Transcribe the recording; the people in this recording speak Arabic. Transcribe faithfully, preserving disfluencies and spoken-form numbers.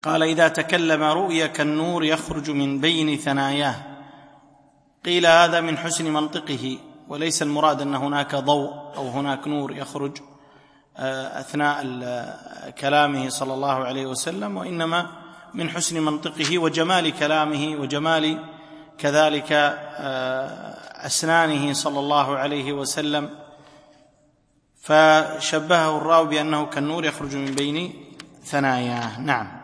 قال: إذا تكلم رؤي كالنور يخرج من بين ثناياه. قيل: هذا من حسن منطقه، وليس المراد أن هناك ضوء أو هناك نور يخرج أثناء كلامه صلى الله عليه وسلم، وإنما من حسن منطقه وجمال كلامه وجمال كذلك أسنانه صلى الله عليه وسلم، فشبهه الراوي بأنه كالنور يخرج من بين ثناياه. نعم.